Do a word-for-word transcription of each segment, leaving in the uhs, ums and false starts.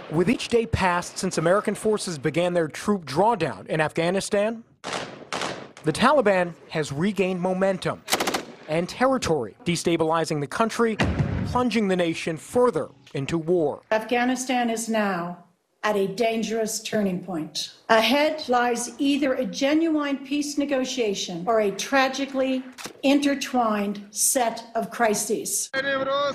With each day passed since American forces began their troop drawdown in Afghanistan, the Taliban has regained momentum and territory, destabilizing the country, plunging the nation further into war. Afghanistan is now at a dangerous turning point. Ahead lies either a genuine peace negotiation or a tragically intertwined set of crises. Today,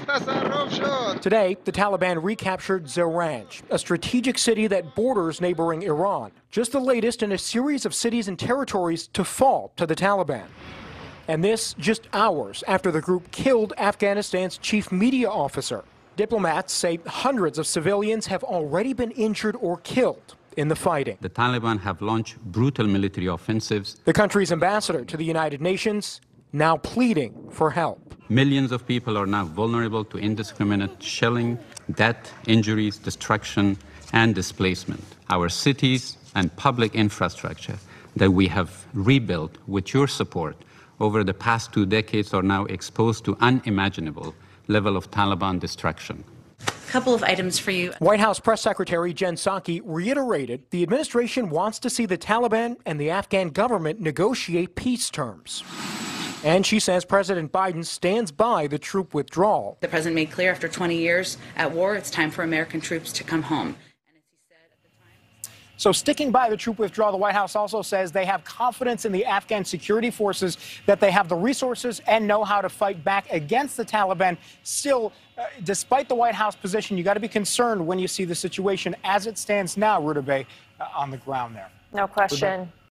the Taliban recaptured Zaranj, a strategic city that borders neighboring Iran, just the latest in a series of cities and territories to fall to the Taliban. And this just hours after the group killed Afghanistan's chief media officer. Diplomats say hundreds of civilians have already been injured or killed in the fighting. The Taliban have launched brutal military offensives. The country's ambassador to the United Nations now pleading for help. Millions of people are now vulnerable to indiscriminate shelling, death, injuries, destruction, and displacement. Our cities and public infrastructure that we have rebuilt with your support over the past two decades are now exposed to unimaginable level of Taliban destruction. A couple of items for you. White House Press Secretary Jen Psaki reiterated the administration wants to see the Taliban and the Afghan government negotiate peace terms. And she says President Biden stands by the troop withdrawal. The president made clear after twenty years at war, it's time for American troops to come home. So sticking by the troop withdrawal, the White House also says they have confidence in the Afghan security forces, that they have the resources and know how to fight back against the Taliban. Still, uh, despite the White House position, you got to be concerned when you see the situation as it stands now, Rudabeh, uh, on the ground there. No question. Rudabeh.